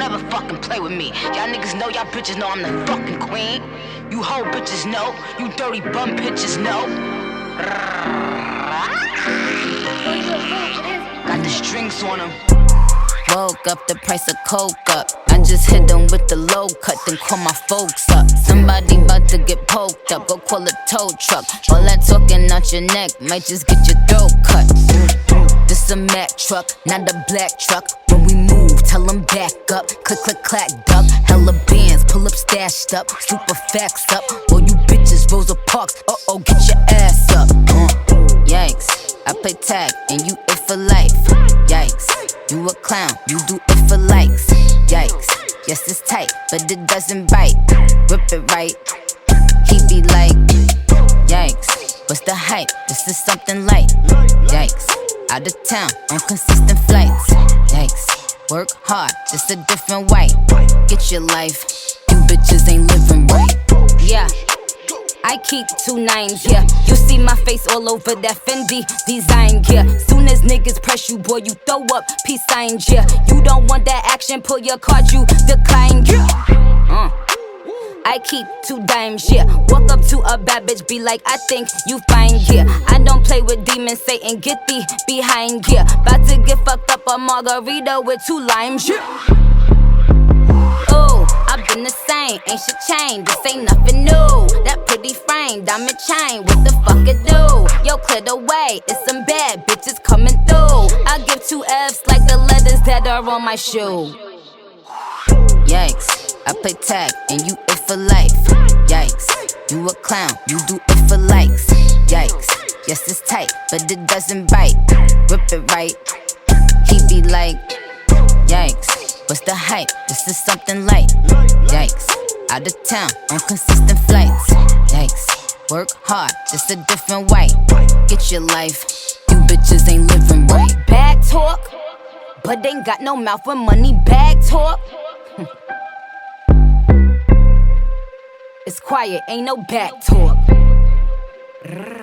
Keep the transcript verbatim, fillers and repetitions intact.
don't ever fucking play with me. Y'all niggas know, y'all bitches know I'm the fucking queen. You hoe bitches know, you dirty bum bitches know. Got the strings on them. Woke up, the price of coke up. I just hit them with the low cut, then call my folks up. Somebody about to get poked up, go call a tow truck. All that talking out your neck might just get your throat cut. This a Mack truck, not a black truck. When we move, tell them back up. Click, click, clack, duck. Hella bands, pull up, stashed up. Super facts up. All you bitches, Rosa Parks. Uh oh, get your ass up. Uh, yikes, I play tag and you it for life. Yikes, you a clown, you do it for likes. Yikes, yes it's tight, but it doesn't bite. Rip it right, he be like, yikes, what's the hype? This is something light. Yikes, out of town on consistent flights. Yikes, work hard, just a different white. Get your life, you bitches ain't living right. Yeah, I keep two nines, yeah. You see my face all over that Fendi design, yeah. Soon as niggas press you, boy, you throw up peace signs, yeah. You don't want that action, pull your card, you decline, yeah. Uh. I keep two dimes, yeah. Walk up to a bad bitch, be like, I think you fine, yeah. I don't play with demons, Satan, get thee behind, yeah. About to get fucked up a margarita with two limes, yeah. Ooh, I've been the same, ain't shit changed, this ain't nothing new. That pretty frame, diamond chain, what the fuck it do? Yo, clear the way, it's some bad bitches coming through. I give two F's like the letters that are on my shoe. Yikes, I play tag and you it for life. Yikes, you a clown, you do it for likes. Yikes, yes it's tight, but it doesn't bite. Rip it right, he be like, yikes, what's the hype? This is something light. Yikes, out of town on consistent flights. Yikes, work hard, just a different white. Get your life, you bitches ain't living right. Bag talk, but ain't got no mouth when money bag talk. It's quiet, ain't no back talk.